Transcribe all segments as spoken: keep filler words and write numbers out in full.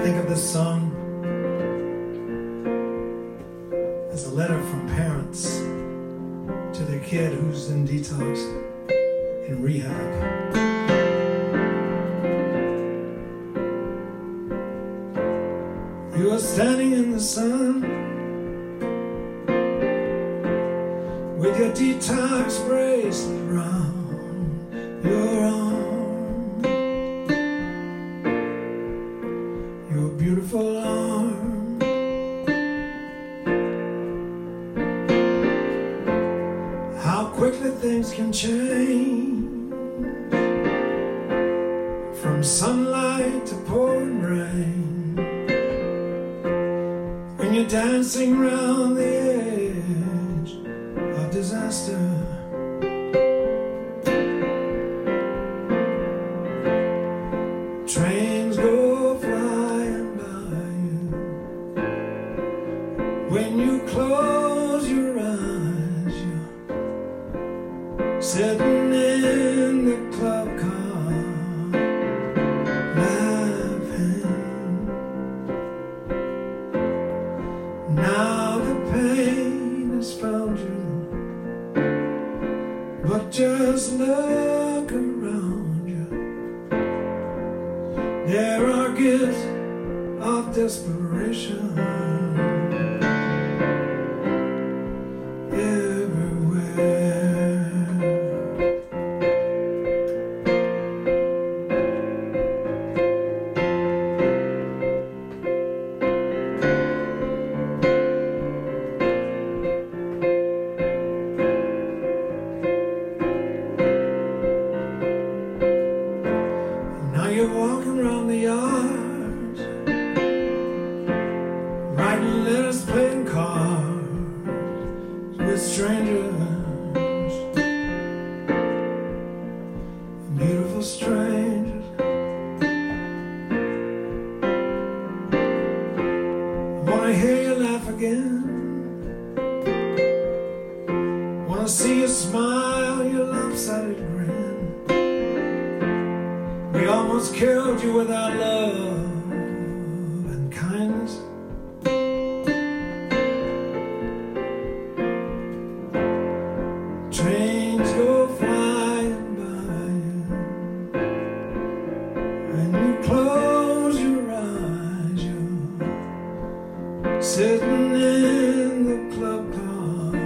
think of this song as a letter from parents to their kid who's in detox, in rehab. You are standing in the sun with your detox bracelet round your arm, your beautiful arm. How quickly things can change, from sunlight to pouring rain, when you're dancing round the edge of disaster. Trains go flying by you. When you close your eyes, you're sitting in the club car, laughing. Now the pain has found you, but just look around you. There are gifts of desperation everywhere. Now you're walking around the yard, writing letters, playing cards with strangers, beautiful strangers. I wanna hear you laugh again, wanna see you smile, your lopsided grin. We almost killed you with our love and kindness. Trains go flying by you. When you close your eyes, you're sitting in the club car,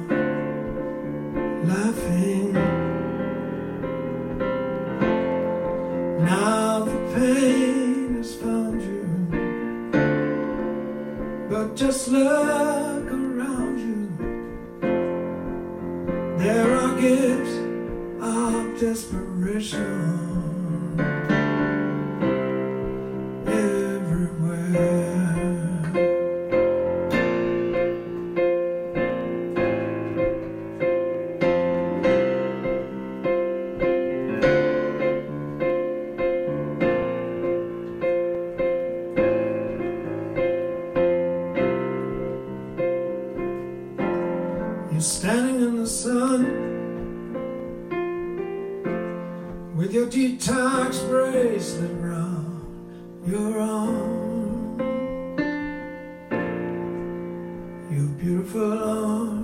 laughing. Now the pain has found you, but just look around you. There are gifts of desperation everywhere. You're standing in the sun with your detox bracelet round your arm, your beautiful arm.